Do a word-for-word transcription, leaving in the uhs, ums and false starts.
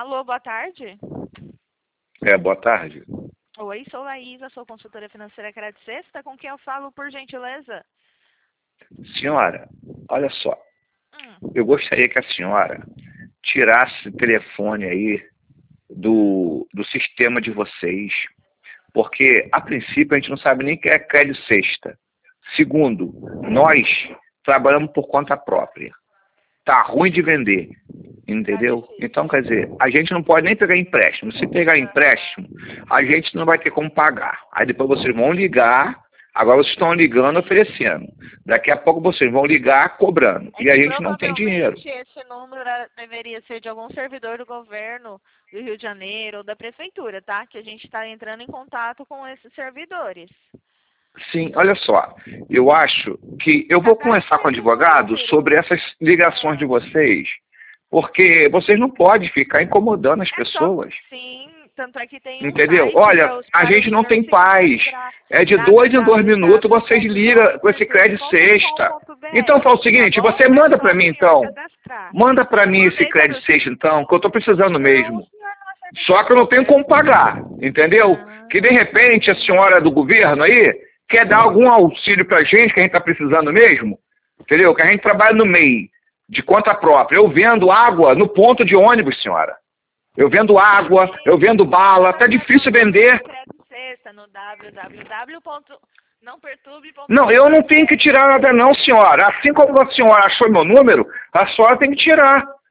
Alô, boa tarde. É, boa tarde. Oi, sou Laísa, sou consultora financeira Crédito Sexta. Com quem eu falo, por gentileza? Senhora, olha só. Hum. Eu gostaria que a senhora tirasse o telefone aí do, do sistema de vocês, porque, a princípio, a gente não sabe nem o que é Crédito Sexta. Segundo, nós trabalhamos por conta própria. Tá ruim de vender, entendeu? Então, quer dizer, a gente não pode nem pegar empréstimo. Se pegar empréstimo, a gente não vai ter como pagar. Aí depois vocês vão ligar, agora vocês estão ligando oferecendo. Daqui a pouco vocês vão ligar cobrando. É E a que gente não tem dinheiro. provavelmente esse número era- deveria ser de algum servidor do governo do Rio de Janeiro ou da prefeitura, tá? Que a gente está entrando em contato com esses servidores. Sim, olha só, eu acho que eu vou conversar com o advogado sobre essas ligações de vocês, porque vocês não podem ficar incomodando as É só, pessoas, sim, tanto é que tem um entendeu? site Olha, para os a para gente os não tem clientes paz, cadastrar, é de dois em dois minutos vocês ligam www com esse ponto crédito pertube ponto sexta. com ponto br, Então fala o seguinte, tá bom? você É manda só para o mim senhor então, cadastrar. manda para mim esse Mandei para crédito o sexta então, que eu tô precisando Não, mesmo. o senhor não é servidor Só que eu não tenho como pagar, entendeu? Ah. Que de repente a senhora do governo aí quer dar algum auxílio pra gente, que a gente tá precisando mesmo, entendeu? Que a gente trabalha no meio, de conta própria. Eu vendo água no ponto de ônibus, senhora. Eu vendo água, eu vendo bala, tá difícil vender. Crédito Sexta no www ponto não pertube ponto com. Não, eu não tenho que tirar nada não, senhora. Assim como a senhora achou meu número, a senhora tem que tirar.